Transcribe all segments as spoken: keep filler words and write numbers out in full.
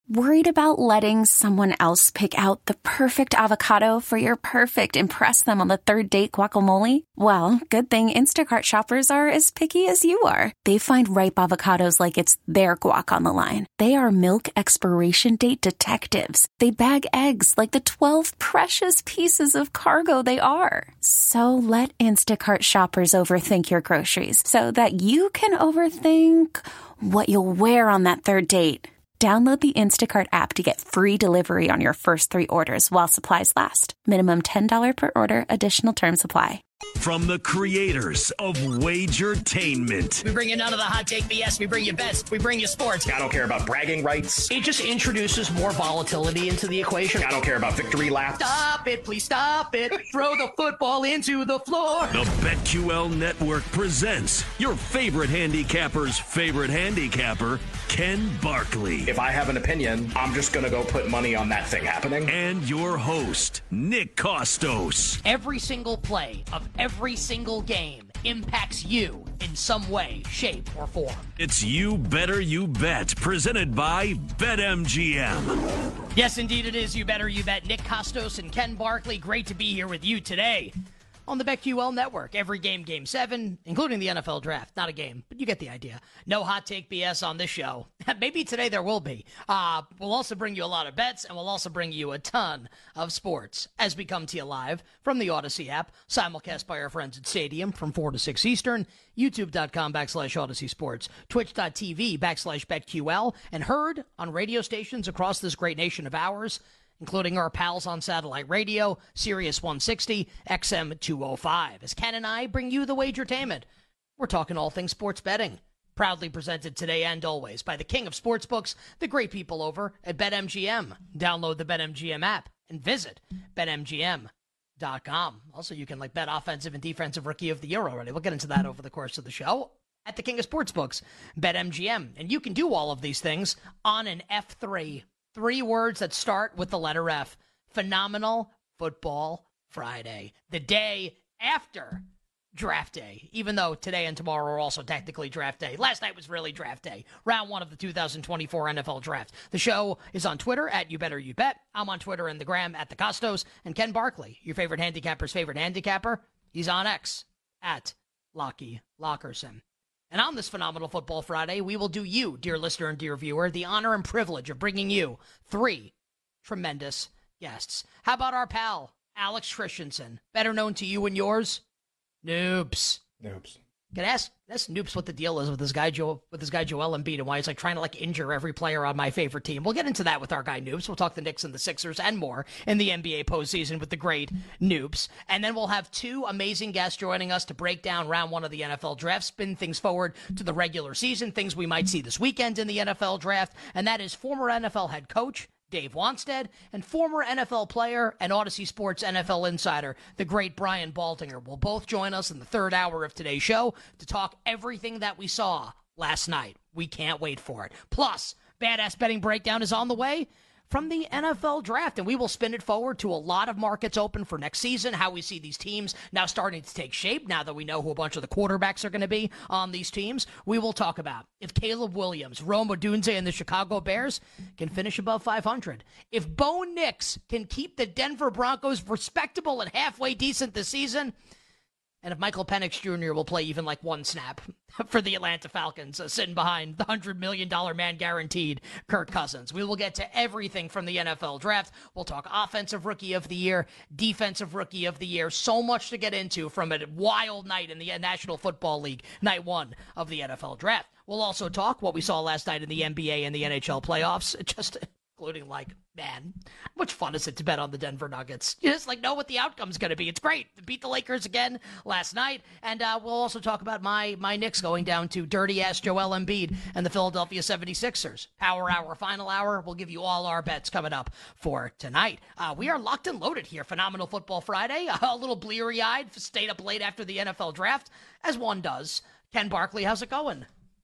Worried about letting someone else pick out the perfect avocado for your perfect impress them on the third date guacamole? Well, good thing Instacart shoppers are as picky as you are. They find ripe avocados like it's their guac on the line. They are milk expiration date detectives. They bag eggs like the twelve precious pieces of cargo they are. So let Instacart shoppers overthink your groceries so that you can overthink what you'll wear on that third date. Download the Instacart app to get free delivery on your first three orders while supplies last. Minimum ten dollars per order. Additional terms apply. From the creators of Wagertainment. We bring you none of the hot take B S. We bring you bets. We bring you sports. I don't care about bragging rights. It just introduces more volatility into the equation. I don't care about victory laps. Stop it, please stop it. Throw the football into the floor. The BetQL Network presents your favorite handicapper's favorite handicapper, Ken Barkley. If I have an opinion, I'm just going to go put money on that thing happening. And your host, Nick Kostos. Every single play of every single game impacts you in some way, shape, or form. It's You Better You Bet, presented by BetMGM. Yes, indeed it is You Better You Bet. Nick Kostos and Ken Barkley, great to be here with you today on the BetQL Network. Every game, game seven, including the N F L Draft. Not a game, but you get the idea. No hot take B S on this show. Maybe today there will be. Uh, we'll also bring you a lot of bets, and we'll also bring you a ton of sports as we come to you live from the Odyssey app, simulcast by our friends at Stadium from four to six Eastern, youtube.com backslash Odyssey Sports, twitch.tv backslash BetQL, and heard on radio stations across this great nation of ours, including our pals on satellite radio, Sirius one sixty, X M two oh five. As Ken and I bring you the Wagertainment, we're talking all things sports betting. Proudly presented today and always by the king of sportsbooks, the great people over at BetMGM. Download the BetMGM app and visit Bet M G M dot com. Also, you can like bet offensive and defensive rookie of the year already. We'll get into that over the course of the show at the king of sportsbooks, BetMGM. And you can do all of these things on an F three. Three words that start with the letter F. Phenomenal Football Friday. The day after Draft Day, even though today and tomorrow are also technically Draft Day. Last night was really Draft Day, round one of the two thousand twenty-four N F L Draft. The show is on Twitter at You Better You Bet. I'm on Twitter and the Gram at the Kostos. And Ken Barkley, your favorite handicapper's favorite handicapper, he's on X at Lockie Lockerson. And on this Phenomenal Football Friday, we will do you, dear listener and dear viewer, the honor and privilege of bringing you three tremendous guests. How about our pal, Alex Christensen, better known to you and yours, Noobs. Noobs. Can I ask, ask Noobs what the deal is with this guy, Joe, with this guy Joel Embiid, and why he's like trying to like injure every player on my favorite team. We'll get into that with our guy Noobs. We'll talk the Knicks and the Sixers and more in the N B A postseason with the great Noobs. And then we'll have two amazing guests joining us to break down round one of the N F L Draft, spin things forward to the regular season, things we might see this weekend in the N F L Draft. And that is former N F L head coach Dave Wanstead, and former N F L player and Odyssey Sports N F L insider, the great Brian Baltinger, will both join us in the third hour of today's show to talk everything that we saw last night. We can't wait for it. Plus, Badass Betting Breakdown is on the way from the N F L Draft, and we will spin it forward to a lot of markets open for next season, how we see these teams now starting to take shape now that we know who a bunch of the quarterbacks are going to be on these teams. We will talk about if Caleb Williams, Rome Odunze, and the Chicago Bears can finish above five hundred. If Bo Nix can keep the Denver Broncos respectable and halfway decent this season, and if Michael Penix Junior will play even like one snap for the Atlanta Falcons, uh, sitting behind the one hundred million dollars man guaranteed Kirk Cousins. We will get to everything from the N F L Draft. We'll talk Offensive Rookie of the Year, Defensive Rookie of the Year. So much to get into from a wild night in the National Football League, night one of the N F L Draft. We'll also talk what we saw last night in the N B A and the N H L playoffs, just including, like, man, how much fun is it to bet on the Denver Nuggets? You just, like, know what the outcome's going to be. It's great. They beat the Lakers again last night. And uh, we'll also talk about my my Knicks going down to dirty-ass Joel Embiid and the Philadelphia seventy-sixers. Power Hour, Final Hour. We'll give you all our bets coming up for tonight. Uh, we are locked and loaded here. Phenomenal Football Friday. A little bleary-eyed, stayed up late after the N F L Draft, as one does. Ken Barkley, how's it going?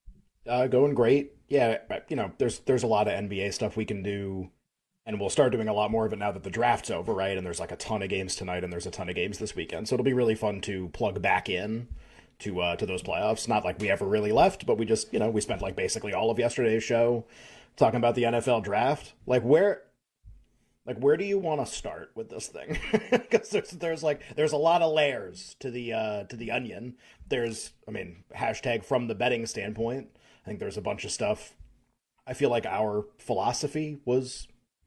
Uh, going great. Yeah, you know, there's there's a lot of N B A stuff we can do, and we'll start doing a lot more of it now that the draft's over, right? And there's like a ton of games tonight, and there's a ton of games this weekend. So it'll be really fun to plug back in to uh, to those playoffs. Not like we ever really left, but we just, you know, we spent like basically all of yesterday's show talking about the N F L draft. Like where like where do you want to start with this thing? Because there's there's like there's a lot of layers to the uh, to the onion. There's I mean hashtag from the betting standpoint. I think there's a bunch of stuff. I feel like our philosophy was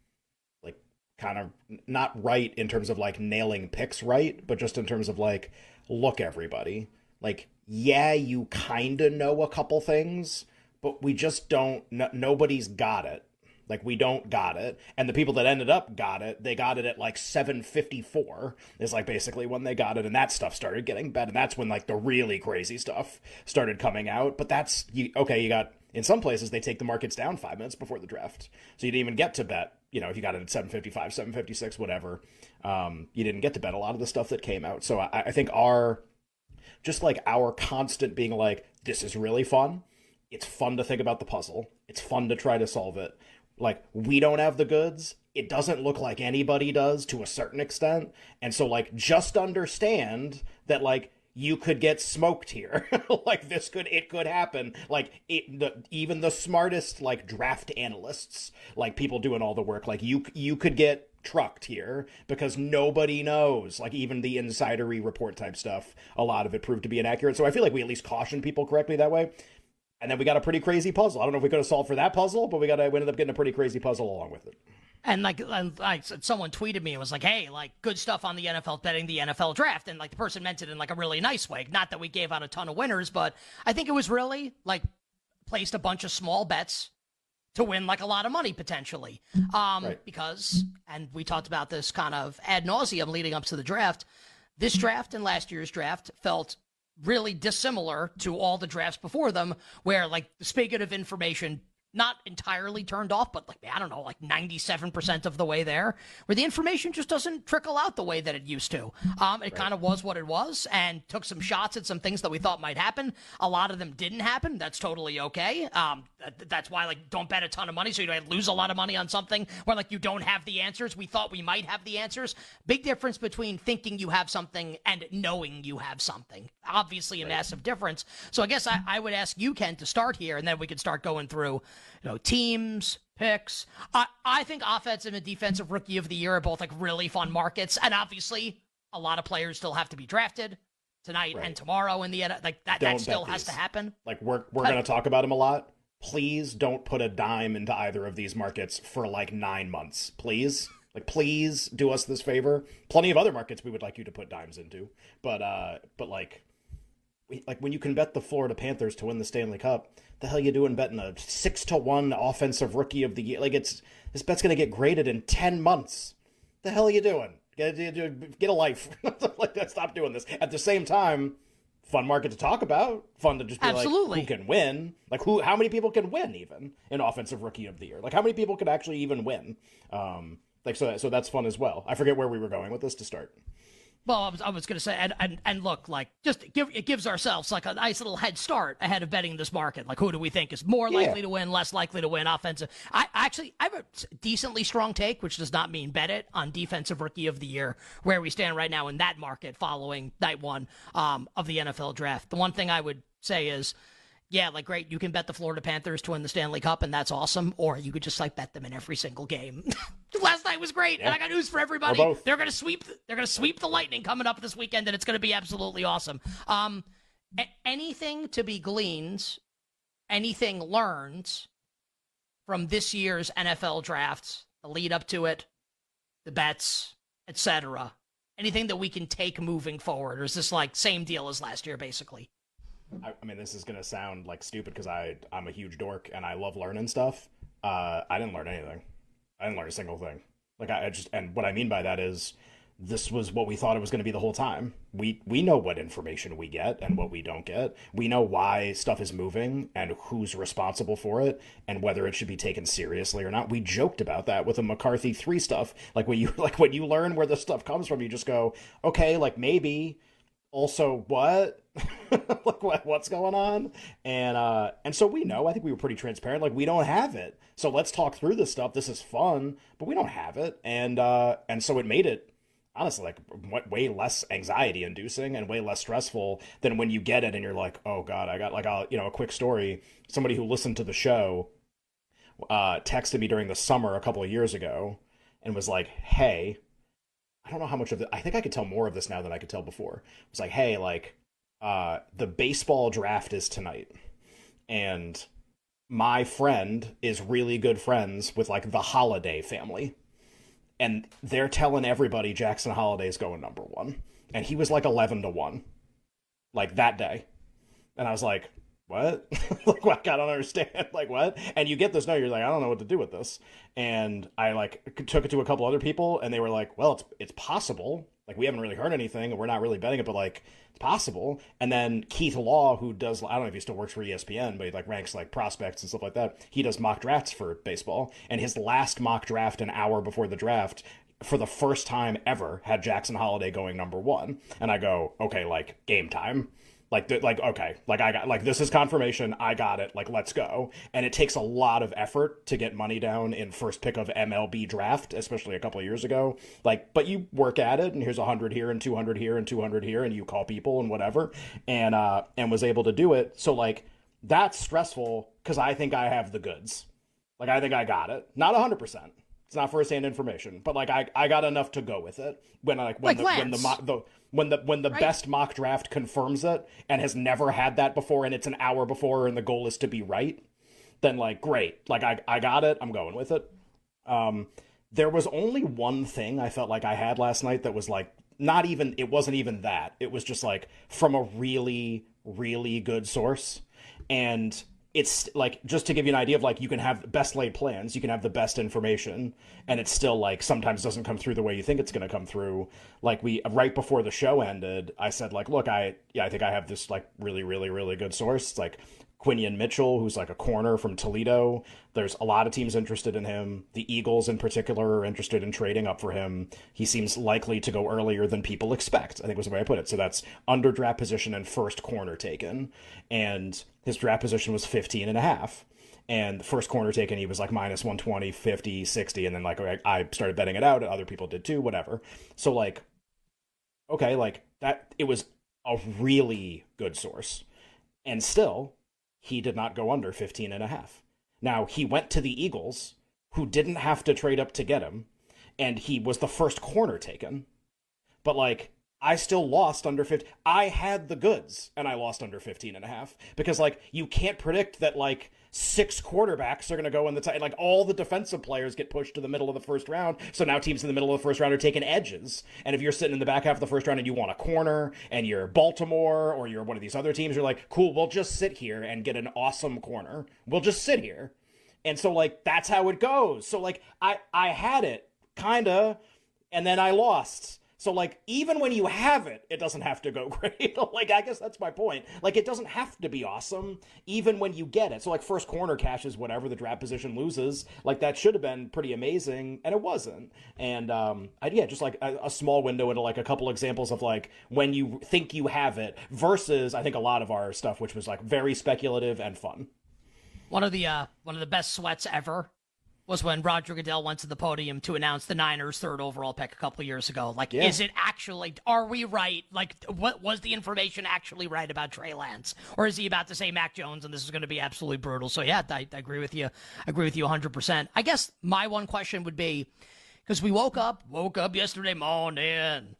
like kind of not right in terms of like nailing picks right, but just in terms of like, look, everybody, like, yeah, you kind of know a couple things, but we just don't, no, nobody's got it. Like, we don't got it. And the people that ended up got it, they got it at like seven fifty-four is like basically when they got it. And that stuff started getting bet. And that's when like the really crazy stuff started coming out. But that's, you, okay, you got, in some places, they take the markets down five minutes before the draft. So you didn't even get to bet, you know, if you got it at seven fifty-five, seven fifty-six, whatever. Um, you didn't get to bet a lot of the stuff that came out. So I, I think our, just like our constant being like, this is really fun. It's fun to think about the puzzle. It's fun to try to solve it. Like, we don't have the goods. It doesn't look like anybody does to a certain extent. And so, like, just understand that, like, you could get smoked here. Like, this could, it could happen. Like, it, the, even the smartest, like, draft analysts, like, people doing all the work, like, you, you could get trucked here because nobody knows. Like, even the insidery report type stuff, a lot of it proved to be inaccurate. So I feel like we at least caution people correctly that way. And then we got a pretty crazy puzzle. I don't know if we could have solved for that puzzle, but we got to, we ended up getting a pretty crazy puzzle along with it. And like, and like someone tweeted me and was like, hey, like good stuff on the N F L betting the N F L draft. And like the person meant it in like a really nice way. Not that we gave out a ton of winners, but I think it was really like placed a bunch of small bets to win like a lot of money potentially. Um, right. Because, and we talked about this kind of ad nauseum leading up to the draft. This draft and last year's draft felt really dissimilar to all the drafts before them, where like the spigot of information not entirely turned off, but like, I don't know, like ninety-seven percent of the way there, where the information just doesn't trickle out the way that it used to. Um, it right. kind of was what it was and took some shots at some things that we thought might happen. A lot of them didn't happen. That's totally okay. Um, th- that's why, like, don't bet a ton of money so you don't lose a lot of money on something where, like, you don't have the answers. We thought we might have the answers. Big difference between thinking you have something and knowing you have something. Obviously a right. massive difference. So I guess I, I would ask you, Ken, to start here, and then we could start going through, you know, teams, picks. I, I think offensive and defensive rookie of the year are both like really fun markets. And obviously a lot of players still have to be drafted tonight right. and tomorrow in the end. Like that, that still has to happen. Like we're, we're going to talk about them a lot. Please don't put a dime into either of these markets for like nine months. Please. Like, please do us this favor. Plenty of other markets we would like you to put dimes into. But, uh, but like, like when you can bet the Florida Panthers to win the Stanley Cup, the hell you doing betting a six to one offensive rookie of the year? Like it's this bet's gonna get graded in ten months. The hell are you doing? Get get a life. Like stop doing this. At the same time, fun market to talk about. Fun to just be Absolutely. like, who can win? Like who? How many people can win even in offensive rookie of the year? Like how many people could actually even win? Um, like so so that's fun as well. I forget where we were going with this to start. Well, I was, I was going to say, and, and and look, like, just give it gives ourselves like a nice little head start ahead of betting this market. Like, who do we think is more yeah. likely to win, less likely to win, offensive? I actually, I have a decently strong take, which does not mean bet it, on defensive rookie of the year, where we stand right now in that market following night one um, of the N F L draft. The one thing I would say is, yeah, like, great, you can bet the Florida Panthers to win the Stanley Cup, and that's awesome. Or you could just, like, bet them in every single game. Last night was great, yeah. and I got news for everybody. They're going to sweep They're going to sweep the Lightning coming up this weekend, and it's going to be absolutely awesome. Um, a- anything to be gleaned, anything learned from this year's N F L drafts, the lead up to it, the bets, et cetera? Anything that we can take moving forward, or is this, like, same deal as last year, basically? I mean, this is going to sound like stupid because I, I'm a huge dork and I love learning stuff. Uh, I didn't learn anything. I didn't learn a single thing. Like I, I just, and what I mean by that is this was what we thought it was going to be the whole time. We, we know what information we get and what we don't get. We know why stuff is moving and who's responsible for it and whether it should be taken seriously or not. We joked about that with the McCarthy three stuff. Like when you, like when you learn where the stuff comes from, you just go, okay, like maybe. Also, what? Like, what, what's going on? And uh, and so we know, I think we were pretty transparent. Like, we don't have it. So let's talk through this stuff. This is fun, but we don't have it. And uh, and so it made it, honestly, like way less anxiety inducing and way less stressful than when you get it and you're like, oh, God, I got like a, you know, a quick story. Somebody who listened to the show uh, texted me during the summer a couple of years ago and was like, hey, I don't know how much of it, I think I could tell more of this now than I could tell before. It was like, hey, like, uh, the baseball draft is tonight. And my friend is really good friends with, like, the Holiday family. And they're telling everybody Jackson Holiday's going number one. And he was like eleven to one. Like, that day. And I was like, what? Like, I don't understand. Like, what? And you get this note, you're like, I don't know what to do with this. And I, like, took it to a couple other people, and they were like, well, it's it's possible. Like, we haven't really heard anything, and we're not really betting it, but, like, it's possible. And then Keith Law, who does, I don't know if he still works for E S P N, but he, like, ranks, like, prospects and stuff like that. He does mock drafts for baseball. And his last mock draft, an hour before the draft, for the first time ever, had Jackson Holiday going number one. And I go, okay, like, game time. Like, like, okay, like, I got, like, this is confirmation. I got it. Like, let's go. And it takes a lot of effort to get money down in first pick of M L B draft, especially a couple of years ago. Like, but you work at it, and here's one hundred here and two hundred here and two hundred here, and you call people and whatever, and, uh, and was able to do it. So, like, that's stressful because I think I have the goods. Like, I think I got it. Not one hundred percent. It's not firsthand information, but, like, I, I got enough to go with it. When, like, when like the, when the, the, when the, when the right? best mock draft confirms it and has never had that before, and it's an hour before, and the goal is to be right, then, like, great. Like, I, I got it. I'm going with it. Um, there was only one thing I felt like I had last night that was, like, not even, it wasn't even that. It was just, like, from a really, really good source. And it's like, just to give you an idea of, like, you can have best laid plans, you can have the best information, and it still, like, sometimes doesn't come through the way you think it's going to come through. Like, we, right before the show ended, I said, like, look, I, yeah, I think I have this, like, really, really, really good source. It's like Quinion Mitchell, who's like a corner from Toledo. There's a lot of teams interested in him. The Eagles in particular are interested in trading up for him. He seems likely to go earlier than people expect, I think was the way I put it. So that's under draft position and first corner taken. And his draft position was fifteen and a half. And the first corner taken, he was like minus one twenty, fifty, sixty. And then, like, I started betting it out. Other people did too, whatever. So, like, okay, like, that, it was a really good source. And still, he did not go under fifteen and a half. Now, he went to the Eagles, who didn't have to trade up to get him, and he was the first corner taken. But, like, I still lost under fifty. I had the goods, and I lost under fifteen and a half. Because, like, you can't predict that, like, six quarterbacks are going to go in the time. Like, all the defensive players get pushed to the middle of the first round. So now teams in the middle of the first round are taking edges. And if you're sitting in the back half of the first round and you want a corner, and you're Baltimore or you're one of these other teams, you're like, cool, we'll just sit here and get an awesome corner. We'll just sit here. And so, like, that's how it goes. So, like, I, I had it, kind of, and then I lost. So, like, even when you have it, it doesn't have to go great. Like, I guess that's my point. Like, it doesn't have to be awesome, even when you get it. So, like, first corner cashes whatever the draft position loses. Like, that should have been pretty amazing, and it wasn't. And, um, I, yeah, just, like, a, a small window into, like, a couple examples of, like, when you think you have it versus, I think, a lot of our stuff, which was, like, very speculative and fun. One of the, uh, one of the best sweats ever was when Roger Goodell went to the podium to announce the Niners' third overall pick a couple of years ago. Like, yeah. Is it actually, are we right? Like, what was the information actually right about Trey Lance? Or is he about to say Mac Jones and this is going to be absolutely brutal? So, yeah, I, I agree with you. I agree with you one hundred percent. I guess my one question would be, because we woke up, woke up yesterday morning,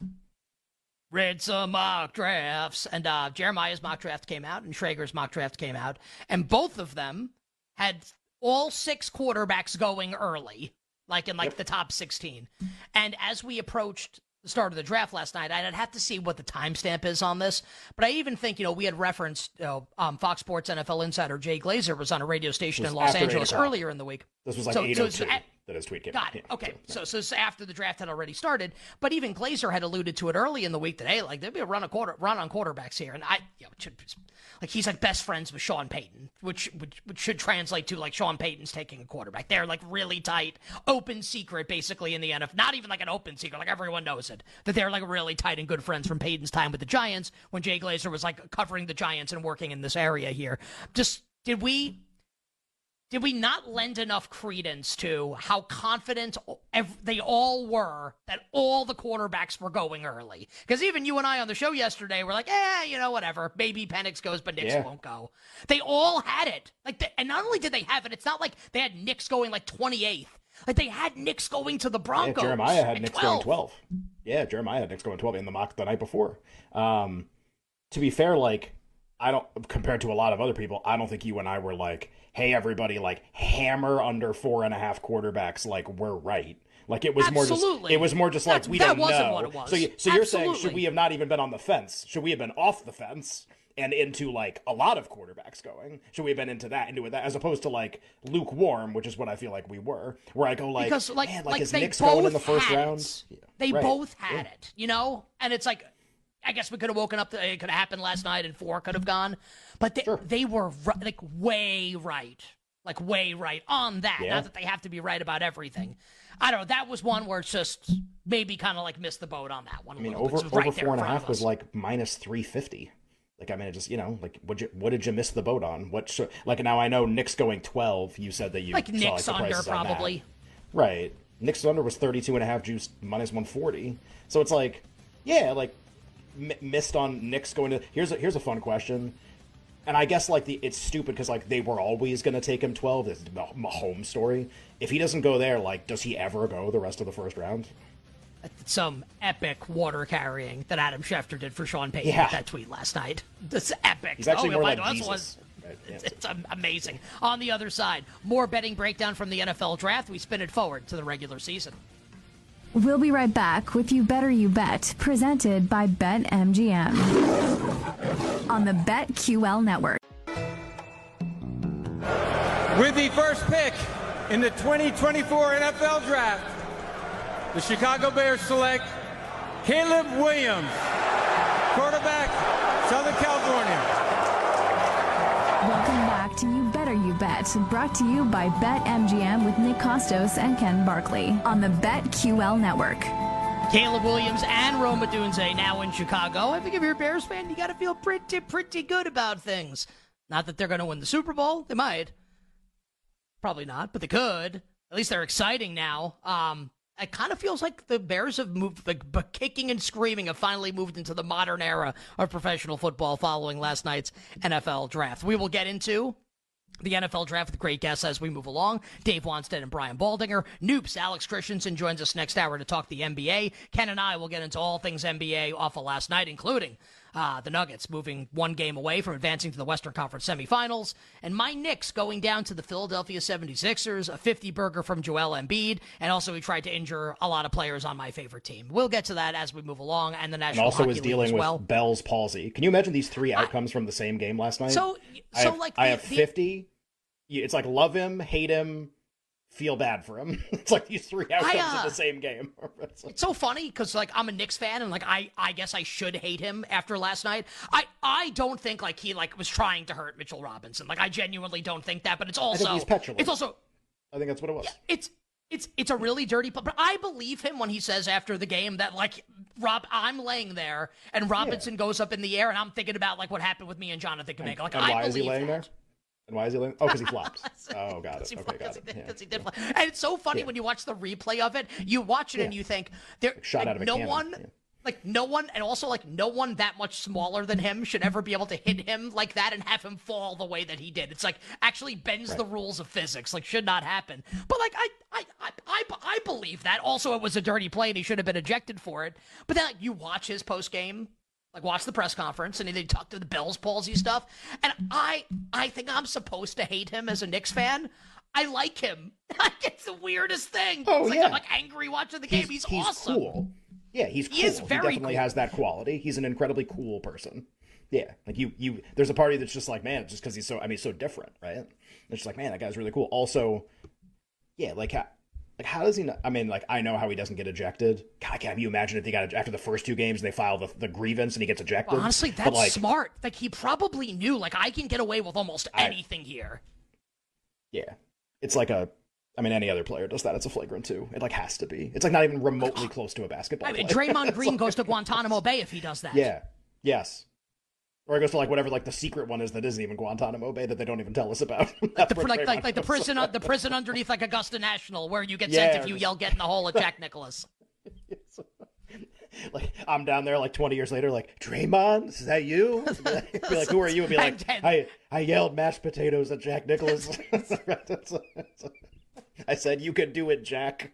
read some mock drafts, and uh, Jeremiah's mock draft came out and Schrager's mock draft came out, and both of them had all six quarterbacks going early, like in like yep. the top sixteen. And as we approached the start of the draft last night, I'd have to see what the timestamp is on this. But I even think, you know, we had referenced, you know, um, Fox Sports N F L insider Jay Glazer was on a radio station in Los Angeles earlier in the week. This was like so, eight oh two so at, that his tweet came Got out. it. Okay. So, so, so after the draft had already started, but even Glazer had alluded to it early in the week that, hey, like, there'd be a run, a quarter, run on quarterbacks here. And I, you know, it should, like, he's like best friends with Sean Payton, which, which, which should translate to like Sean Payton's taking a quarterback. They're like really tight, open secret, basically, in the N F L. Not even like an open secret, like everyone knows it, that they're like really tight and good friends from Payton's time with the Giants when Jay Glazer was like covering the Giants and working in this area here. Just, did we... Did we not lend enough credence to how confident ev- they all were that all the quarterbacks were going early. Because even you and I on the show yesterday were like, eh, you know, whatever. Maybe Penix goes, but Nix Yeah. won't go. They all had it. Like, the, and not only did they have it, it's not like they had Nix going like twenty-eighth. Like they had Nix going to the Broncos. Yeah, Jeremiah had Nix twelve. going twelve. Yeah, Jeremiah had Nix going twelve in the mock the night before. Um, to be fair, like, I don't, compared to a lot of other people, I don't think you and I were like, hey, everybody, like, hammer under four and a half quarterbacks, like, we're right. Like, it was Absolutely. more just, it was more just like, That's, we that don't wasn't know. what it was. So, you, so you're Absolutely. saying, should we have not even been on the fence? Should we have been off the fence and into, like, a lot of quarterbacks going? Should we have been into that, into that, as opposed to, like, lukewarm, which is what I feel like we were, where I go, like, because like, man, like, like is they Nix both going in the first had round? it. They Right. both had Yeah. it, you know? And it's like, I guess we could have woken up, to, it could have happened last night and four could have gone. But they, Sure. they were, ri- like, way right. Like, way right on that. Yeah. Not that they have to be right about everything. I don't know. That was one where it's just maybe kind of like missed the boat on that one. A I mean, little over bit. It was over right there four in and a front half of was us. like minus three fifty. Like, I mean, it just, you know, like, what you, what did you miss the boat on? What sh- like now I know Nick's going twelve. You said that you Like saw, Nick's the under, prices on that. probably. Right. Nick's under was thirty-two and a half juice minus one forty. So it's like, yeah, like m- missed on Nick's going to. Here's a, here's a fun question. And I guess like the it's stupid because like they were always going to take him twelve. It's the Mahomes story. If he doesn't go there, like, does he ever go the rest of the first round? Some epic water carrying that Adam Schefter did for Sean Payton Yeah. with that tweet last night. That's epic. He's actually oh, more yeah, like that's Jesus. was- Right, yeah. It's am- amazing. On the other side, more betting breakdown from the N F L draft. We spin it forward to the regular season. We'll be right back with You Better You Bet, presented by BetMGM on the BetQL network. With the first pick in the twenty twenty-four N F L Draft, the Chicago Bears select Caleb Williams, quarterback, Southern California. Welcome back to You Better You Bet, brought to you by BetMGM with Nick Costos and Ken Barkley on the BetQL network. Caleb Williams and Rome Odunze now in Chicago. I think if you're a Bears fan, you got to feel pretty, pretty good about things. Not that they're going to win the Super Bowl. They might. Probably not, but they could. At least they're exciting now. Um, it kind of feels like the Bears have moved, like, but kicking and screaming, have finally moved into the modern era of professional football following last night's N F L draft. We will get into the N F L draft with great guests as we move along. Dave Wanstead and Brian Baldinger. Noops, Alex Christensen joins us next hour to talk the N B A. Ken and I will get into all things N B A off of last night, including uh, the Nuggets moving one game away from advancing to the Western Conference semifinals, and my Knicks going down to the Philadelphia seventy-sixers, a fifty-burger from Joel Embiid, and also he tried to injure a lot of players on my favorite team. We'll get to that as we move along, and the And National also Hockey is League dealing as with well. Bell's palsy. Can you imagine these three outcomes from the same game last night? So, I so have, like I the- have the- fifty. You- It's like love him, hate him, feel bad for him. It's like these three outcomes uh, of the same game. It's like- It's so funny because, like, I'm a Knicks fan, and like, I, I guess I should hate him after last night. I, I don't think like he like was trying to hurt Mitchell Robinson. Like, I genuinely don't think that. But it's also, he's petulant. it's also, I think that's what it was. it's, it's, it's a really dirty. But, but I believe him when he says after the game that like Rob, I'm laying there and Robinson goes up in the air, and I'm thinking about like what happened with me and Jonathan Kuminga. Like, and I why believe is he laying that. there? And why is he laying? Oh, because he flops. Oh, got Because it. he, Okay, got because it. he, did, Yeah. because he did play. And it's so funny Yeah. when you watch the replay of it. You watch it and Yeah. you think there, shot like, out of a no cannon. one, Yeah. like no one, and also like no one that much smaller than him should ever be able to hit him like that and have him fall the way that he did. It's like actually bends Right. the rules of physics. Like should not happen. But like I, I, I, I, I believe that. Also, it was a dirty play and he should have been ejected for it. But then like, you watch his post game. Like, watch the press conference, and they talk to the Bell's palsy stuff. And I I think I'm supposed to hate him as a Knicks fan. I like him. It's the weirdest thing. Oh, it's like yeah. I'm like angry watching the game. He's, he's awesome. cool. Yeah, he's cool. He is very definitely cool. has that quality. He's an incredibly cool person. Yeah, like you, you. There's a party that's just like, man, it's just because he's so. I mean, he's so different, right? It's just like, man, that guy's really cool. Also, yeah, like how, like how does he? Not, I mean, like I know how he doesn't get ejected. God, can you imagine if he got after the first two games and they file the, the grievance and he gets ejected? Well, honestly, But, that's like, smart. Like, he probably knew, like, I can get away with almost I- anything here. Yeah, it's like a. I mean, any other player does that. It's a flagrant two. It like has to be. It's like not even remotely close to a basketball. I mean, play. Draymond It's Green like- goes to Guantanamo Bay if he does that. Yeah. Yes. Or it goes to like whatever like the secret one is that isn't even Guantanamo Bay that they don't even tell us about. Like the, like, like, like the prison, the prison underneath like Augusta National, where you get yeah, sent if you just... yell "Get in the hole" at Jack Nicklaus. Like I'm down there like twenty years later, like Draymond, is that you? Be like, be like who are you? And be like, I I yelled mashed potatoes at Jack Nicklaus. I said you could do it, Jack.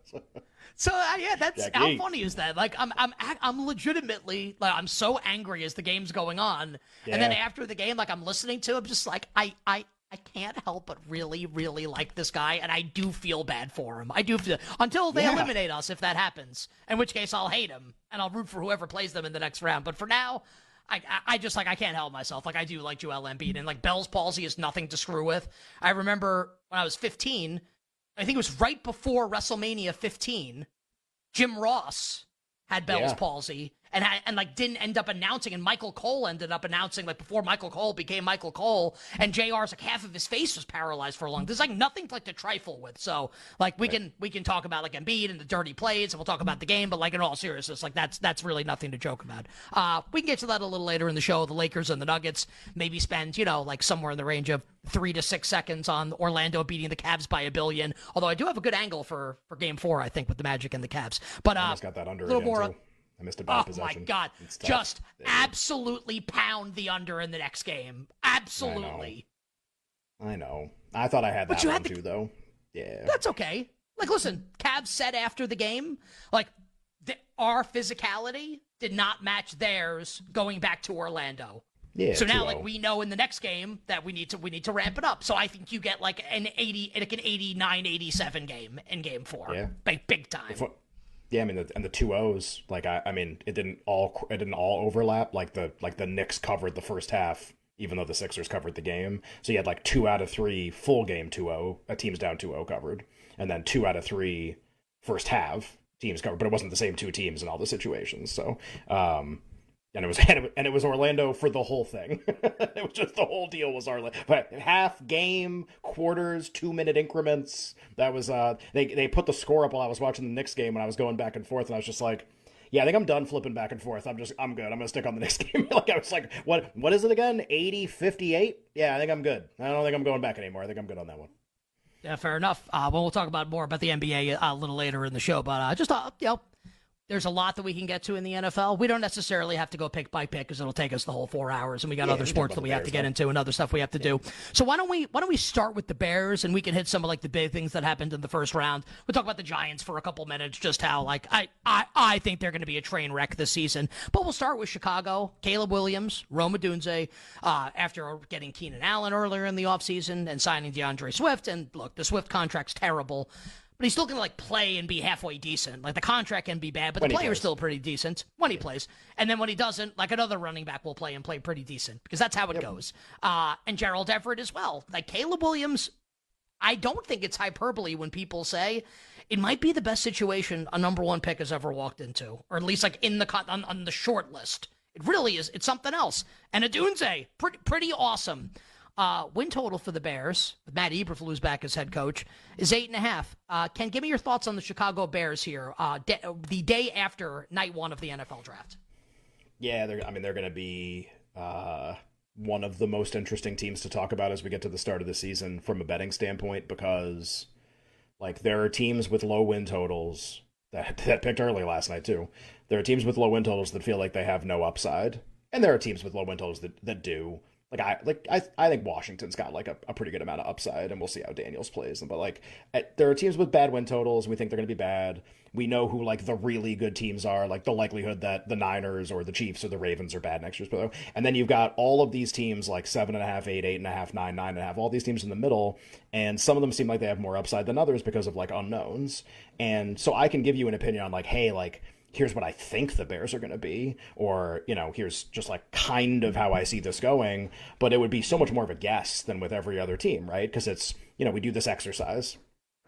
So uh, yeah, that's Jack how Yates. Funny is that? Like I'm I'm I'm legitimately like I'm so angry as the game's going on, yeah. And then after the game, like I'm listening to him, just like I I. I can't help but really, really like this guy, and I do feel bad for him. I do feel until they yeah. eliminate us, if that happens, in which case I'll hate him and I'll root for whoever plays them in the next round. But for now, I, I just like I can't help myself. Like I do like Joel Embiid, and like Bell's palsy is nothing to screw with. I remember when I was fifteen, I think it was right before WrestleMania fifteen, Jim Ross had Bell's yeah. palsy. And, and like didn't end up announcing, and Michael Cole ended up announcing like before Michael Cole became Michael Cole, and J R's like half of his face was paralyzed for a long. There's like nothing to, like to trifle with. So like we right. can we can talk about like Embiid and the dirty plays, and we'll talk about the game, but like in all seriousness, like that's that's really nothing to joke about. Uh, we can get to that a little later in the show. The Lakers and the Nuggets maybe spend you know like somewhere in the range of three to six seconds on Orlando beating the Cavs by a billion. Although I do have a good angle for for Game Four, I think, with the Magic and the Cavs. But uh, almost got that under little again, more. Too. I missed a bad oh possession. my God. Just absolutely pound the under in the next game. Absolutely. I know. I know. I thought I had that one had the... too, though. Yeah. That's okay. Like, listen, Cavs said after the game, like, the, our physicality did not match theirs going back to Orlando. Yeah, so now, like, we know in the next game that we need to we need to ramp it up. So I think you get, like, an eighty, like an eighty-nine eighty-seven game in game four. Yeah. Big, big time. If, Yeah, I mean, the, and the two O's, like I, I mean, it didn't all it didn't all overlap. Like the like the Knicks covered the first half, even though the Sixers covered the game. So you had like two out of three full game two oh, a teams down two oh covered, and then two out of three first half teams covered. But it wasn't the same two teams in all the situations. So, um, and it was and it was Orlando for the whole thing. It was just the whole deal was Orlando. But half, game, quarters, two minute increments. That was uh they they put the score up while I was watching the Knicks game, and I was going back and forth, and I was just like, yeah, I think I'm done flipping back and forth. I'm just I'm good. I'm gonna stick on the Knicks game. Like I was like, what what is it again? eighty fifty-eight? Yeah, I think I'm good. I don't think I'm going back anymore. I think I'm good on that one. Yeah, fair enough. Uh, well, we'll talk about more about the N B A a little later in the show, but uh, just uh, you know. There's a lot that we can get to in the N F L. We don't necessarily have to go pick by pick because it'll take us the whole four hours, and we got yeah, other sports that we have to get into and other stuff we have to do. So why don't we why don't we start with the Bears, and we can hit some of like the big things that happened in the first round. We'll talk about the Giants for a couple minutes, just how like I I, I think they're going to be a train wreck this season. But we'll start with Chicago. Caleb Williams, Rome Odunze, uh, after getting Keenan Allen earlier in the offseason and signing DeAndre Swift. And look, the Swift contract's terrible. But he's still going to, like, play and be halfway decent. Like, the contract can be bad, but when the player's still pretty decent when he yeah. plays. And then when he doesn't, like, another running back will play and play pretty decent because that's how it yep. goes. Uh, and Gerald Everett as well. Like, Caleb Williams, I don't think it's hyperbole when people say it might be the best situation a number one pick has ever walked into, or at least, like, in the on, on the short list. It really is. It's something else. And Odunze, pretty, pretty awesome. Uh, win total for the Bears, with Matt Eberflus back as head coach, is eight and a half. Uh, Ken, give me your thoughts on the Chicago Bears here, uh, de- the day after night one of the N F L draft. Yeah, they're, I mean, they're going to be uh, one of the most interesting teams to talk about as we get to the start of the season from a betting standpoint, because like there are teams with low win totals that, that picked early last night too. There are teams with low win totals that feel like they have no upside, and there are teams with low win totals that, that do. Like I like I I think Washington's got like a, a pretty good amount of upside, and we'll see how Daniels plays. But like at, there are teams with bad win totals. We think they're going to be bad. We know who like the really good teams are. Like the likelihood that the Niners or the Chiefs or the Ravens are bad next year. And then you've got all of these teams like seven and a half, eight, eight and a half, nine, nine and a half. All these teams in the middle, and some of them seem like they have more upside than others because of like unknowns. And so I can give you an opinion on like, hey, like. Here's what I think the Bears are going to be, or, you know, here's just like kind of how I see this going, but it would be so much more of a guess than with every other team, right? Because it's, you know, we do this exercise,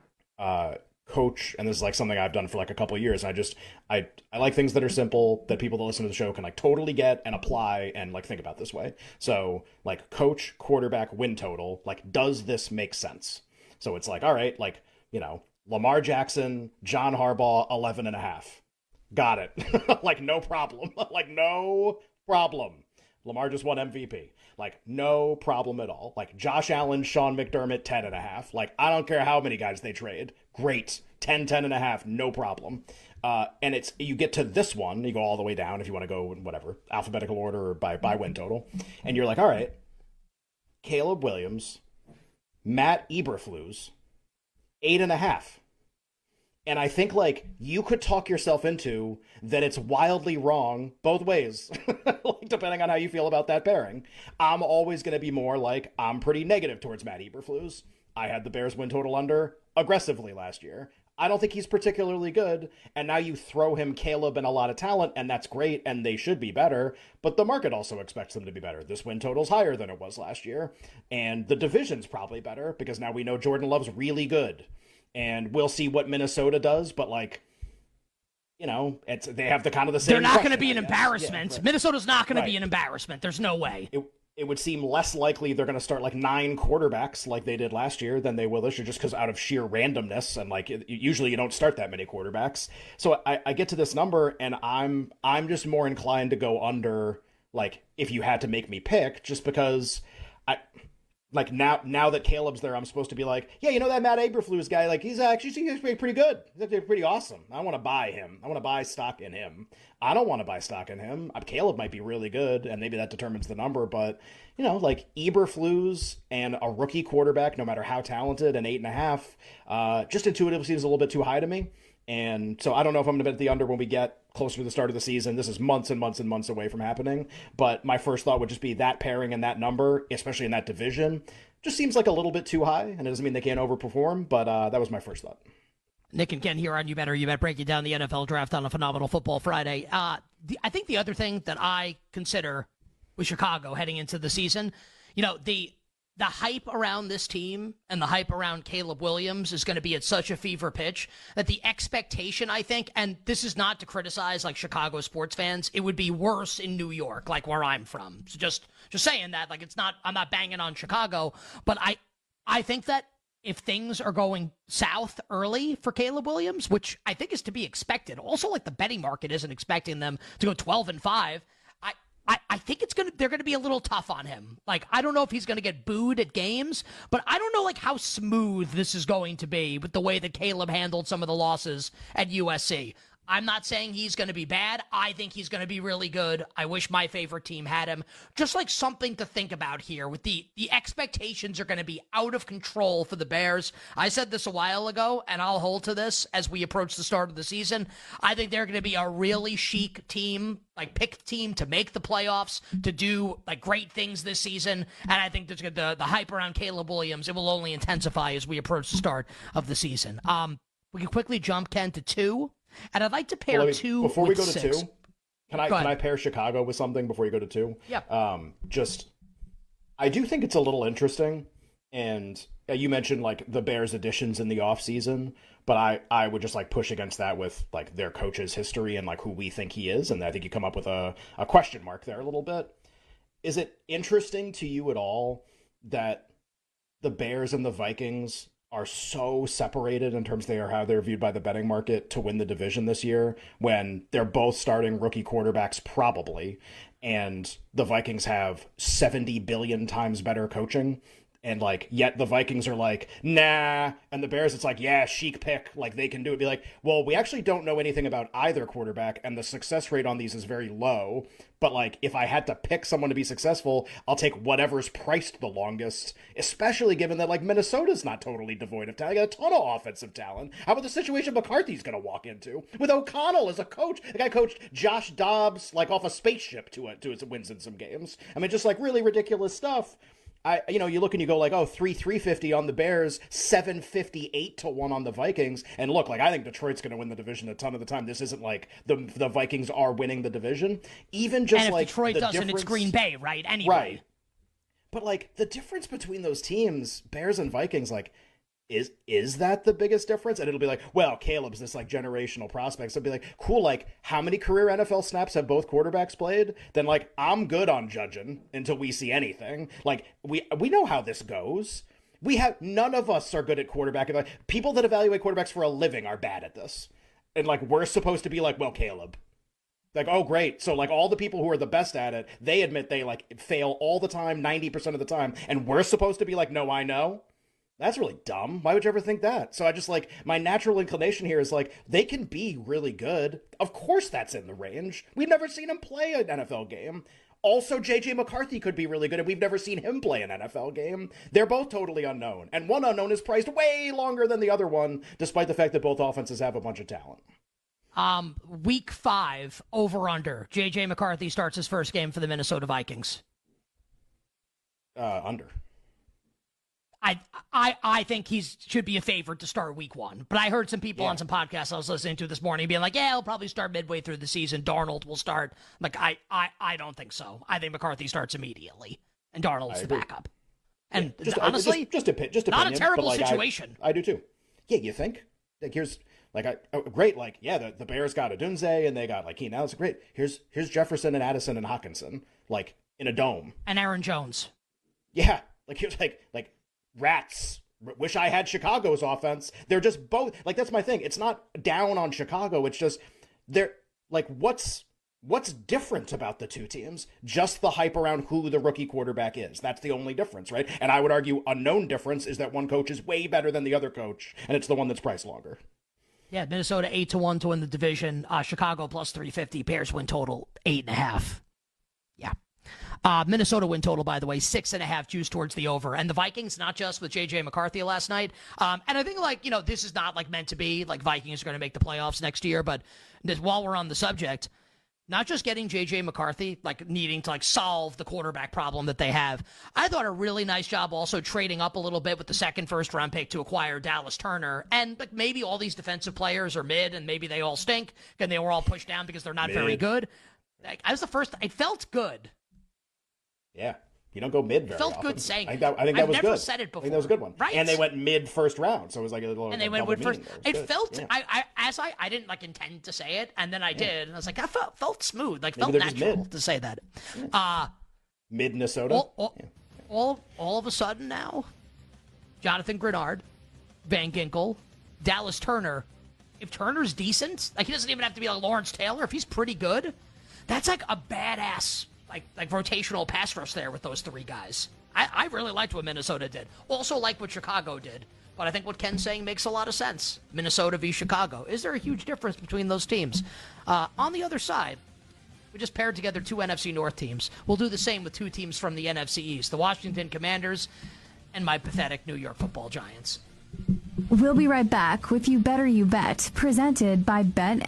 uh, coach, and this is like something I've done for like a couple of years, and I just, I, I like things that are simple, that people that listen to the show can like totally get and apply and like think about this way. So like coach, quarterback, win total, like does this make sense? So it's like, all right, like, you know, Lamar Jackson, John Harbaugh, eleven and a half. Got it. Like, no problem. Like, no problem. Lamar just won M V P. Like, no problem at all. Like, Josh Allen, Sean McDermott, ten and a half. Like, I don't care how many guys they trade. Great. ten, ten and a half, no problem. Uh, and it's, you get to this one, you go all the way down if you want to go in whatever, alphabetical order or by, by win total. And you're like, all right, Caleb Williams, Matt Eberflus, eight and a half. And I think, like, you could talk yourself into that it's wildly wrong both ways, like, depending on how you feel about that pairing. I'm always going to be more like, I'm pretty negative towards Matt Eberflus. I had the Bears win total under aggressively last year. I don't think he's particularly good, and now you throw him Caleb and a lot of talent, and that's great, and they should be better, but the market also expects them to be better. This win total's higher than it was last year, and the division's probably better, because now we know Jordan Love's really good. And we'll see what Minnesota does, but, like, you know, it's they have the kind of the same. They're not going to be an embarrassment. Yeah, right. Minnesota's not going right. to be an embarrassment. There's no way. It, it would seem less likely they're going to start, like, nine quarterbacks like they did last year than they will this year, just because out of sheer randomness. And, like, it, usually you don't start that many quarterbacks. So I, I get to this number, and I'm I'm just more inclined to go under, like, if you had to make me pick, just because I... Like, now now that Caleb's there, I'm supposed to be like, yeah, you know that Matt Eberflus guy, like, he's actually he's pretty good. He's actually pretty awesome. I want to buy him. I want to buy stock in him. I don't want to buy stock in him. Caleb might be really good, and maybe that determines the number, but, you know, like, Eberflus and a rookie quarterback, no matter how talented, and eight and a half, uh, just intuitively seems a little bit too high to me. And so I don't know if I'm going to bet the under when we get closer to the start of the season. This is months and months and months away from happening. But my first thought would just be that pairing and that number, especially in that division, just seems like a little bit too high. And it doesn't mean they can't overperform, but uh, that was my first thought. Nick and Ken here on You Better You Bet, breaking down the N F L draft on a Phenomenal Football Friday. Uh, the, I think the other thing that I consider with Chicago heading into the season, you know, the the hype around this team and the hype around Caleb Williams is going to be at such a fever pitch that the expectation, I think, and this is not to criticize like Chicago sports fans, it would be worse in New York, like where I'm from. So just just saying that, like, it's not, I'm not banging on Chicago, but I I think that if things are going south early for Caleb Williams, which I think is to be expected, also like the betting market isn't expecting them to go twelve and five, I I, I think it's gonna they're gonna be a little tough on him. Like, I don't know if he's gonna get booed at games, but I don't know like how smooth this is going to be with the way that Caleb handled some of the losses at U S C. I'm not saying he's going to be bad. I think he's going to be really good. I wish my favorite team had him. Just like something to think about here with the, the expectations are going to be out of control for the Bears. I said this a while ago, and I'll hold to this as we approach the start of the season. I think they're going to be a really chic team, like picked team to make the playoffs, to do like great things this season. And I think there's the, the hype around Caleb Williams, it will only intensify as we approach the start of the season. Um, we can quickly jump, Ken, to two. And I'd like to pair well, me, two before with we go to six. two. Can I can I pair Chicago with something before you go to two? Yeah. Um, just I do think it's a little interesting, and uh, you mentioned like the Bears' additions in the offseason, but I I would just like push against that with like their coach's history and like who we think he is, and I think you come up with a a question mark there a little bit. Is it interesting to you at all that the Bears and the Vikings are so separated in terms of they are how they're viewed by the betting market to win the division this year, when they're both starting rookie quarterbacks probably, and the Vikings have seventy billion times better coaching, and like yet the Vikings are like, nah, and the Bears it's like, yeah, chic pick, like they can do it. Be like, well, we actually don't know anything about either quarterback, and the success rate on these is very low, but like if I had to pick someone to be successful, I'll take whatever's priced the longest, especially given that like Minnesota's not totally devoid of talent. They got a ton of offensive talent. How about the situation McCarthy's going to walk into with O'Connell as a coach? The guy coached Josh Dobbs like off a spaceship to it to his wins in some games. I mean, just like really ridiculous stuff. I, you know, you look and you go like, oh, three, three fifty on the Bears, seven fifty-eight to one on the Vikings. And look, like, I think Detroit's going to win the division a ton of the time. This isn't like the the Vikings are winning the division. Even just and if like Detroit the doesn't, it's Green Bay, right? Anyway. Right. But like the difference between those teams, Bears and Vikings, like, is is that the biggest difference? And it'll be like, well, Caleb's this like generational prospect. So it'll be like, cool, like how many career N F L snaps have both quarterbacks played? Then like I'm good on judging until we see anything. Like we we know how this goes. We have none of us are good at quarterback. Like, people that evaluate quarterbacks for a living are bad at this. And like we're supposed to be like, well, Caleb. Like, oh, great. So, like, all the people who are the best at it, they admit they, like, fail all the time, ninety percent of the time. And we're supposed to be like, no, I know? That's really dumb. Why would you ever think that? So I just, like, my natural inclination here is, like, they can be really good. Of course that's in the range. We've never seen him play an N F L game. Also, J J McCarthy could be really good, and we've never seen him play an N F L game. They're both totally unknown. And one unknown is priced way longer than the other one, despite the fact that both offenses have a bunch of talent. Um, week five, over under. J J McCarthy starts his first game for the Minnesota Vikings. Uh, under. I I I think he should be a favorite to start week one. But I heard some people yeah. on some podcasts I was listening to this morning being like, yeah, he'll probably start midway through the season. Darnold will start. Like, I I, I don't think so. I think McCarthy starts immediately, and Darnold's the backup. And yeah, just, honestly, just, just, a, just not opinion, a terrible like, situation. I, I do too. Yeah, you think? Like, here's... Like, I, oh, great, like, yeah, the, the Bears got Odunze, and they got, like, Keenan Allen. Great. Here's here's Jefferson and Addison and Hawkinson, like, in a dome. And Aaron Jones. Yeah. Like, here's, like, like rats. Wish I had Chicago's offense. They're just both, like, that's my thing. It's not down on Chicago. It's just, they're, like, what's, what's different about the two teams? Just the hype around who the rookie quarterback is. That's the only difference, right? And I would argue a known difference is that one coach is way better than the other coach, and it's the one that's priced longer. Yeah, Minnesota eight to one to win the division. Uh, Chicago plus three fifty. Bears win total eight and a half. Yeah. Uh, Minnesota win total, by the way, six and a half, juice towards the over. And the Vikings, not just with J J McCarthy last night. Um, and I think, like, you know, this is not like meant to be like Vikings are going to make the playoffs next year. But this, while we're on the subject, not just getting J J McCarthy, like needing to like solve the quarterback problem that they have. I thought a really nice job also trading up a little bit with the second first round pick to acquire Dallas Turner. And like maybe all these defensive players are mid and maybe they all stink and they were all pushed down because they're not mid. Very good. Like, I was the first, it felt good. Yeah. You don't go mid very felt often. good saying I think that, I think I've that was never good. said it before. I think that was a good one. Right. And they went mid first round, so it was like a little. And they like went with first. It good. felt. Yeah. I, I as I I didn't like intend to say it, and then I yeah. did, and I was like, I felt felt smooth, like Maybe felt natural to say that. Yeah. Uh mid Minnesota. All, all, yeah. all all of a sudden now, Jonathan Grenard, Van Ginkel, Dallas Turner. If Turner's decent, like he doesn't even have to be like Lawrence Taylor. If he's pretty good, that's like a badass like like rotational pass rush there with those three guys. I, I really liked what Minnesota did. Also like what Chicago did. But I think what Ken's saying makes a lot of sense. Minnesota v. Chicago. Is there a huge difference between those teams? Uh, on the other side, we just paired together two N F C North teams. We'll do the same with two teams from the N F C East, the Washington Commanders and my pathetic New York Football Giants. We'll be right back with You Better You Bet, presented by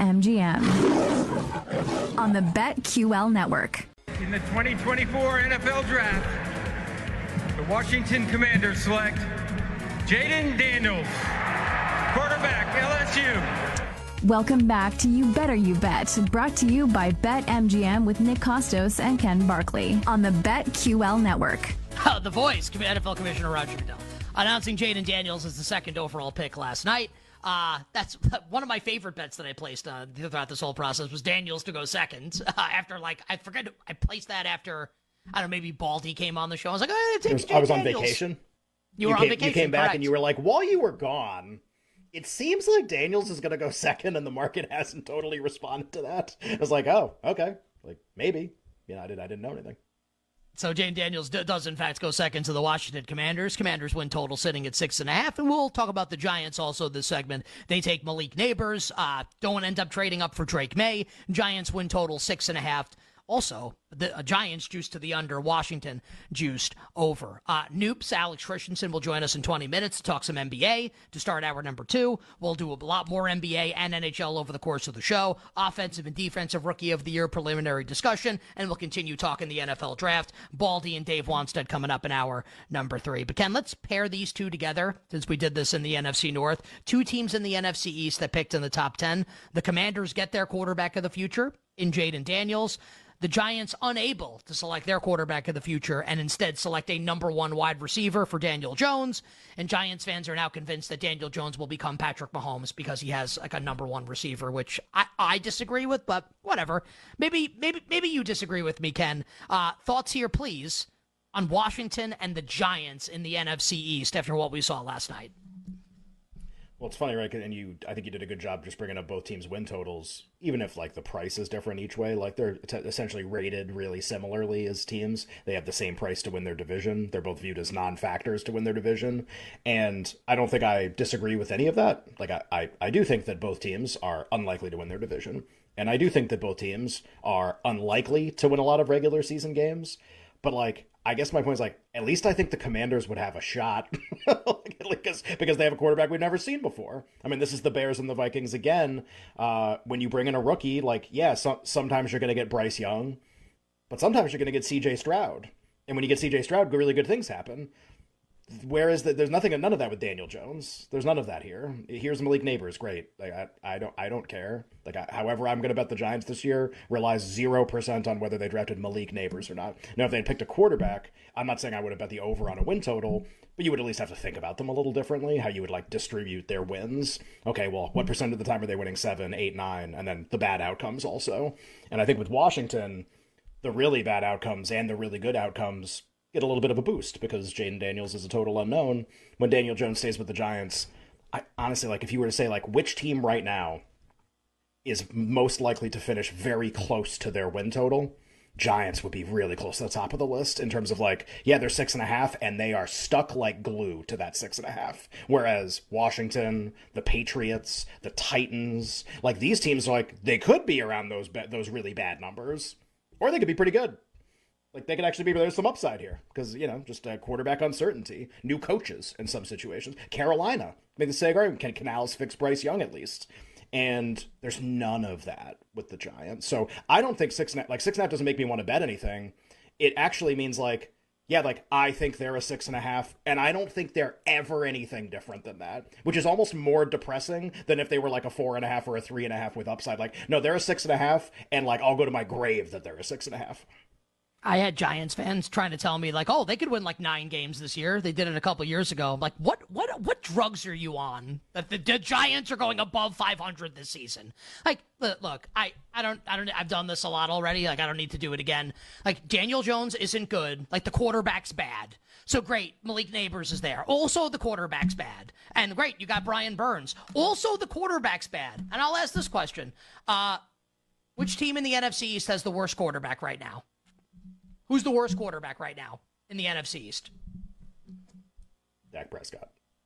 BetMGM on the BetQL network. In the twenty twenty-four N F L Draft, the Washington Commanders select Jayden Daniels, quarterback, L S U. Welcome back to You Better You Bet, brought to you by BetMGM with Nick Costos and Ken Barkley on the BetQL network. Oh, the voice, N F L Commissioner Roger Goodell, announcing Jayden Daniels as the second overall pick last night. Uh, that's one of my favorite bets that I placed uh, throughout this whole process was Daniels to go second. Uh, after, like, I forget, I placed that after, I don't know, maybe Baldy came on the show. I was like, oh, take was, I was Daniels. on vacation. You, you were came, on vacation, You came back correct. and you were like, while you were gone, it seems like Daniels is going to go second and the market hasn't totally responded to that. I was like, oh, okay. Like, maybe. You know, I, did, I didn't know anything. So Jayden Daniels d- does, in fact, go second to the Washington Commanders. Commanders win total sitting at six and a half. And we'll talk about the Giants also this segment. They take Malik Neighbors. Uh, don't end up trading up for Drake May. Giants win total six and a half. Also, the uh, Giants juiced to the under, Washington juiced over. Uh, Noops, Alex Christensen will join us in twenty minutes to talk some N B A to start hour number two. We'll do a lot more N B A and N H L over the course of the show. Offensive and defensive rookie of the year preliminary discussion, and we'll continue talking the N F L draft. Baldy and Dave Wanstead coming up in hour number three. But Ken, let's pair these two together since we did this in the N F C North. Two teams in the N F C East that picked in the top ten. The Commanders get their quarterback of the future in Jayden Daniels. The Giants unable to select their quarterback of the future and instead select a number one wide receiver for Daniel Jones. And Giants fans are now convinced that Daniel Jones will become Patrick Mahomes because he has like a number one receiver, which I, I disagree with, but whatever. Maybe maybe maybe you disagree with me, Ken. Uh, thoughts here, please, on Washington and the Giants in the N F C East after what we saw last night. Well, it's funny, right? And you, I think you did a good job just bringing up both teams' win totals, even if like the price is different each way. Like they're t- essentially rated really similarly as teams. They have the same price to win their division. They're both viewed as non-factors to win their division, and I don't think I disagree with any of that. Like I, I, I do think that both teams are unlikely to win their division, and I do think that both teams are unlikely to win a lot of regular season games. But like, I guess my point is like, at least I think the Commanders would have a shot because because they have a quarterback we've never seen before. I mean, this is the Bears and the Vikings again. Uh, when you bring in a rookie, like, yeah, so, sometimes you're going to get Bryce Young, but sometimes you're going to get C J Stroud. And when you get C J Stroud, really good things happen. Whereas the, there's nothing, none of that with Daniel Jones. There's none of that here. Here's Malik Neighbors, great. Like I, I don't, I don't care. Like, I, however, I'm going to bet the Giants this year relies zero percent on whether they drafted Malik Neighbors or not. Now, if they had picked a quarterback, I'm not saying I would have bet the over on a win total, but you would at least have to think about them a little differently. How you would like distribute their wins. Okay, well, what percent of the time are they winning seven, eight, nine, and then the bad outcomes also. And I think with Washington, the really bad outcomes and the really good outcomes get a little bit of a boost because Jaden Daniels is a total unknown. When Daniel Jones stays with the Giants, I honestly, like, if you were to say, like, which team right now is most likely to finish very close to their win total, Giants would be really close to the top of the list in terms of, like, yeah, they're six and a half, and they are stuck like glue to that six and a half. Whereas Washington, the Patriots, the Titans, like, these teams, like, they could be around those ba- those really bad numbers, or they could be pretty good. Like, they could actually be, there's some upside here because, you know, just uh, quarterback uncertainty, new coaches in some situations. Carolina, make the same argument. Can Canales fix Bryce Young at least? And there's none of that with the Giants. So I don't think six and a half, like six and a half doesn't make me want to bet anything. It actually means like, yeah, like I think they're a six and a half, and I don't think they're ever anything different than that, which is almost more depressing than if they were like a four and a half or a three and a half with upside. Like, no, they're a six and a half, and like I'll go to my grave that they're a six and a half. I had Giants fans trying to tell me, like, oh, they could win like nine games this year. They did it a couple years ago. I'm like, what what, what drugs are you on that the, the Giants are going above five hundred this season? Like, look, I, I don't, I don't, I've done this a lot already. Like, I don't need to do it again. Like, Daniel Jones isn't good. Like, the quarterback's bad. So great, Malik Neighbors is there. Also, the quarterback's bad. And great, you got Brian Burns. Also, the quarterback's bad. And I'll ask this question. Uh, which team in the N F C East has the worst quarterback right now? Who's the worst quarterback right now in the N F C East? Dak Prescott.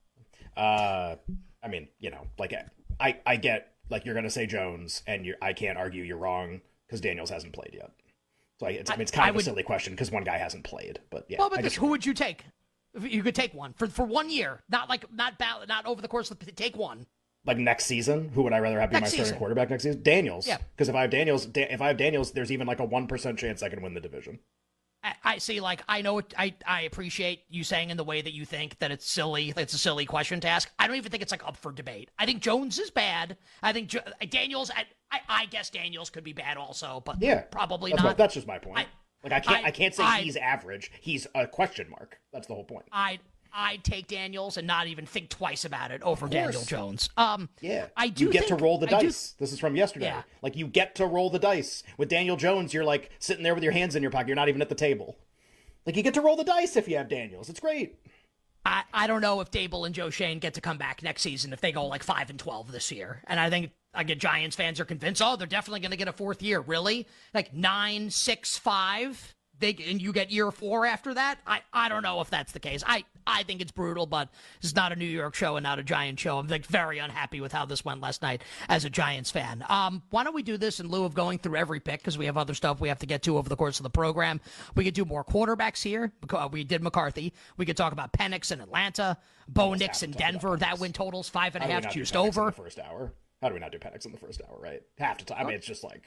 Uh, I mean, you know, like I, I get like you're gonna say Jones, and you're, I can't argue you're wrong because Daniels hasn't played yet. So I, it's, I mean, it's kind I, of I would, a silly question because one guy hasn't played. But yeah, well, but this, who would you take? If you could take one for for one year, not like not not over the course of the, take one. Like next season, who would I rather have be my starting quarterback next season? Daniels. Yeah. Because if I have Daniels, if I have Daniels, there's even like a one percent chance I can win the division. I see, like, I know, it, I I appreciate you saying in the way that you think that it's silly, it's a silly question to ask. I don't even think it's, like, up for debate. I think Jones is bad. I think jo- Daniels, I, I guess Daniels could be bad also, but yeah, probably that's not. My, that's just my point. I, like, I can't I, I can't say I, he's average. He's a question mark. That's the whole point. I I'd take Daniels and not even think twice about it over Daniel Jones. Um, yeah, I do. You get think, to roll the I dice. Do, this is from yesterday. Yeah. Like, you get to roll the dice. With Daniel Jones, you're, like, sitting there with your hands in your pocket. You're not even at the table. Like, you get to roll the dice if you have Daniels. It's great. I, I don't know if Dable and Joe Shane get to come back next season if they go like five and twelve this year. And I think I get Giants fans are convinced, oh, they're definitely going to get a fourth year. Really? Like nine, six, five, they and you get year four after that? I, I don't know if that's the case. I, I think it's brutal, but it's not a New York show and not a Giant show. I'm like very unhappy with how this went last night as a Giants fan. Um, why don't we do this in lieu of going through every pick because we have other stuff we have to get to over the course of the program. We could do more quarterbacks here. We did McCarthy. We could talk about Penix in Atlanta, Bo Nix in Denver. That win totals five and a half juiced over. In the first hour. How do we not do Penix in the first hour? Right, half the time. I mean, it's just like,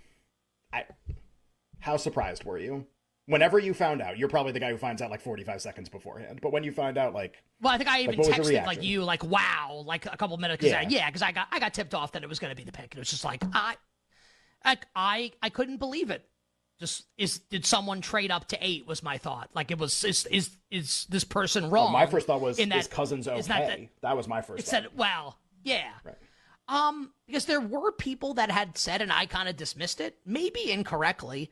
I. How surprised were you? Whenever you found out, you're probably the guy who finds out like forty-five seconds beforehand. But when you find out, like, well, I think I even like, texted like you, like, wow, like a couple minutes. Cause yeah, I, yeah, because I got I got tipped off that it was going to be the pick. And it was just like I, I, I, I couldn't believe it. Just is did someone trade up to eight? Was my thought. Like it was is is is this person wrong? Well, my first thought was in that, is Cousins okay? That, that, that was my first. It thought. Said well, yeah. Right. Um, because there were people that had said, and I kind of dismissed it, maybe incorrectly,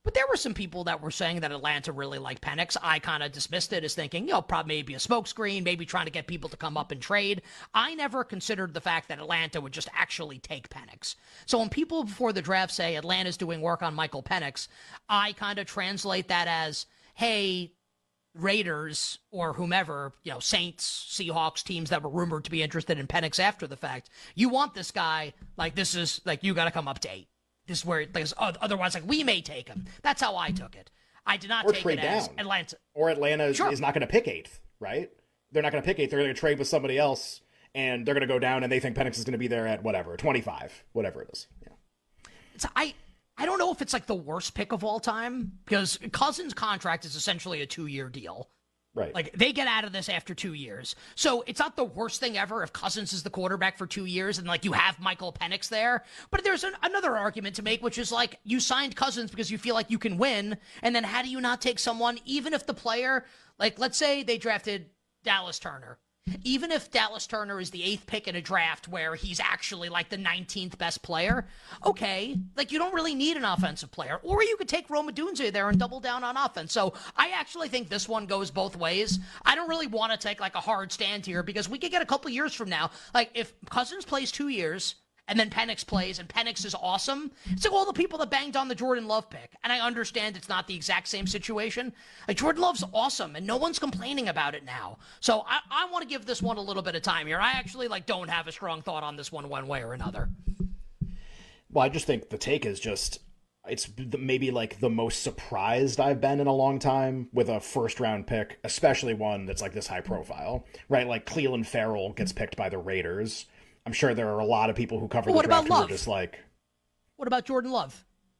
But there were some people that were saying that Atlanta really liked Penix. I kind of dismissed it as thinking, you know, probably maybe a smokescreen, maybe trying to get people to come up and trade. I never considered the fact that Atlanta would just actually take Penix. So when people before the draft say Atlanta's doing work on Michael Penix, I kind of translate that as, hey, Raiders or whomever, you know, Saints, Seahawks, teams that were rumored to be interested in Penix after the fact, you want this guy, like this is, like you got to come up to eight. This is where, like, otherwise, like, we may take him. That's how I took it. I did not or take trade it as down. Atlanta. Or Atlanta is, sure. is not going to pick eighth, right? They're not going to pick eighth. They're going to trade with somebody else, and they're going to go down, and they think Penix is going to be there at whatever, twenty-five, whatever it is. Yeah. It's, I, I don't know if it's, like, the worst pick of all time, because Cousins' contract is essentially a two-year deal. Right. Like, they get out of this after two years. So it's not the worst thing ever if Cousins is the quarterback for two years and, like, you have Michael Penix there. But there's an, another argument to make, which is, like, you signed Cousins because you feel like you can win, and then how do you not take someone, even if the player, like, let's say they drafted Dallas Turner. Even if Dallas Turner is the eighth pick in a draft where he's actually like the nineteenth best player, okay, like you don't really need an offensive player. Or you could take Rome Odunze there and double down on offense. So I actually think this one goes both ways. I don't really want to take like a hard stand here because we could get a couple years from now. Like if Cousins plays two years and then Penix plays, and Penix is awesome. It's like all the people that banged on the Jordan Love pick. And I understand it's not the exact same situation. Like, Jordan Love's awesome, and no one's complaining about it now. So I, I want to give this one a little bit of time here. I actually, like, don't have a strong thought on this one one way or another. Well, I just think the take is just, it's maybe, like, the most surprised I've been in a long time with a first-round pick, especially one that's, like, this high profile, right? Like, Cleveland Farrell gets picked by the Raiders. I'm sure there are a lot of people who cover well, the draft who Love? are just like... What about Jordan Love?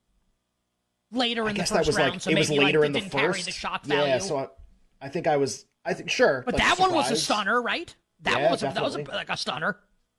Later I in guess the first that was round, like, so it maybe was later like, in the didn't first. Carry the shock value. Yeah, so I, I think I was... I think Sure. But like, that one was a surprised. stunner, right? That Yeah, one was a, that was a, definitely. like a stunner.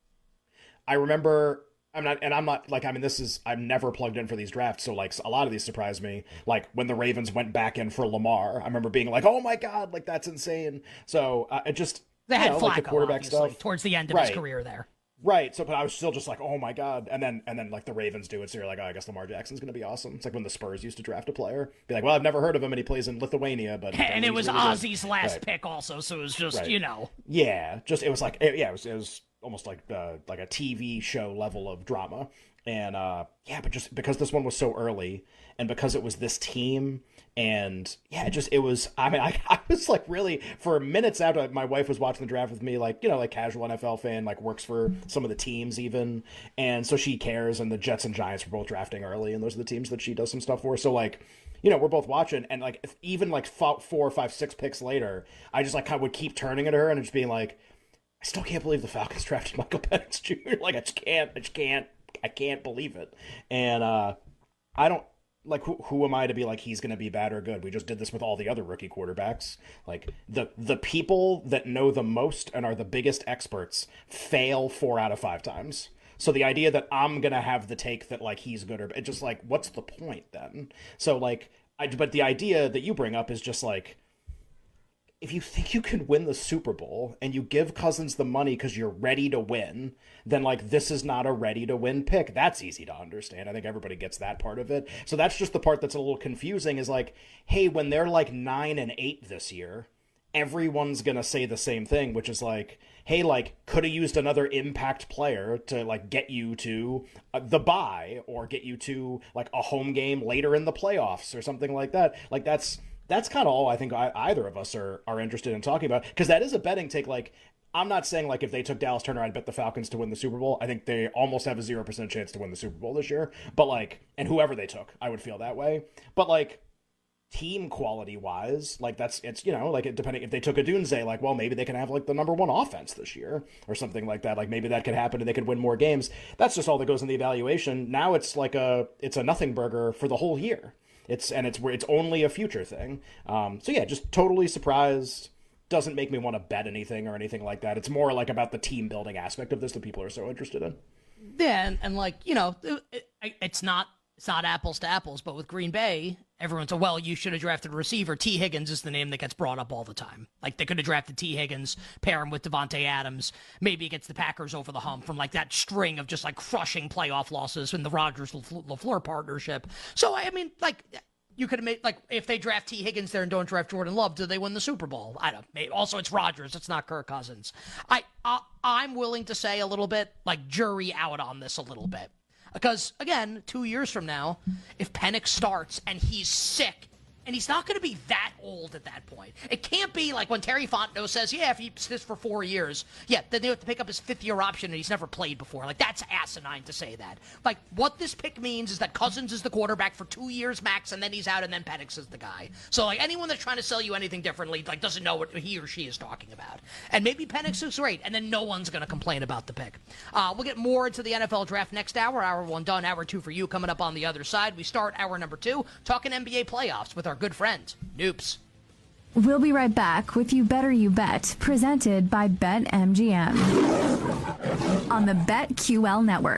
I remember... I'm not, and I'm not, like, I mean, this is, I'm never plugged in for these drafts, so, like, a lot of these surprised me. Like, when the Ravens went back in for Lamar, I remember being like, oh my god, like, that's insane. So, uh, it just... They had you know, Flacco, like the quarterback obviously, stuff. towards the end of Right. his career there. Right, so but I was still just like, oh my god, and then and then like the Ravens do it, so you're like, oh, I guess Lamar Jackson's gonna be awesome. It's like when the Spurs used to draft a player, be like, well, I've never heard of him, and he plays in Lithuania, but And it was really Ozzy's good. last Right. pick, also, so it was just Right. you know, Yeah, just it was like, it, yeah, it was it was almost like uh, like a T V show level of drama, and uh, yeah, but just because this one was so early, and because it was this team. And yeah, it just, it was, I mean, I, I was like really, for minutes after my wife was watching the draft with me, like, you know, like casual N F L fan, like works for some of the teams even. And so she cares. And the Jets and Giants were both drafting early. And those are the teams that she does some stuff for. So like, you know, we're both watching. And like, if even like four, four, five, six picks later, I just like kind of would keep turning at her and just being like, I still can't believe the Falcons drafted Michael Penix Junior Like, I just can't, I just can't, I can't believe it. And uh, I don't, Like, who who am I to be like, he's going to be bad or good? We just did this with all the other rookie quarterbacks. Like, the the people that know the most and are the biggest experts fail four out of five times. So the idea that I'm going to have the take that, like, he's good or... It's just, like, what's the point, then? So, like, I, but the idea that you bring up is just, like, if you think you can win the Super Bowl and you give Cousins the money because you're ready to win, then, like, this is not a ready-to-win pick. That's easy to understand. I think everybody gets that part of it. So that's just the part that's a little confusing is, like, hey, when they're, like, nine and eight this year, everyone's going to say the same thing, which is, like, hey, like, could have used another impact player to, like, get you to uh, the bye or get you to, like, a home game later in the playoffs or something like that. Like, that's... That's kind of all I think I, either of us are, are interested in talking about, because that is a betting take. Like, I'm not saying, like, if they took Dallas Turner, I'd bet the Falcons to win the Super Bowl. I think they almost have a zero percent chance to win the Super Bowl this year. But, like, and whoever they took, I would feel that way. But, like, team quality-wise, like, that's, it's, you know, like, it, depending, if they took a Odunze, like, well, maybe they can have, like, the number one offense this year or something like that. Like, maybe that could happen and they could win more games. That's just all that goes in the evaluation. Now it's like a, it's a nothing burger for the whole year. It's and it's where it's only a future thing. Um, so yeah, just totally surprised. Doesn't make me want to bet anything or anything like that. It's more like about the team building aspect of this that people are so interested in. Yeah, and, and like you know, it, it, it's not it's not apples to apples, but with Green Bay, everyone's like, well, you should have drafted a receiver. T. Higgins is the name that gets brought up all the time. Like, they could have drafted T. Higgins, pair him with Devontae Adams, maybe it gets the Packers over the hump from, like, that string of just, like, crushing playoff losses in the Rodgers-LaFleur partnership. So, I mean, like, you could have made, like, if they draft T. Higgins there and don't draft Jordan Love, do they win the Super Bowl? I don't know. Also, it's Rodgers. It's not Kirk Cousins. I, I, I'm willing to say a little bit, like, jury out on this a little bit. Because, again, two years from now, if Penix starts and he's sick, and he's not going to be that old at that point. It can't be like when Terry Fontenot says, yeah, if he sits for four years, yeah, then they have to pick up his fifth-year option and he's never played before. Like, that's asinine to say that. Like, what this pick means is that Cousins is the quarterback for two years max, and then he's out, and then Penix is the guy. So, like, anyone that's trying to sell you anything differently, like, doesn't know what he or she is talking about. And maybe Penix is great, and then no one's going to complain about the pick. Uh, we'll get more into the N F L draft next hour. Hour one done, hour two for you coming up on the other side. We start hour number two talking N B A playoffs with our good friend, Noops. We'll be right back with You Better You Bet, presented by BetMGM on the BetQL Network.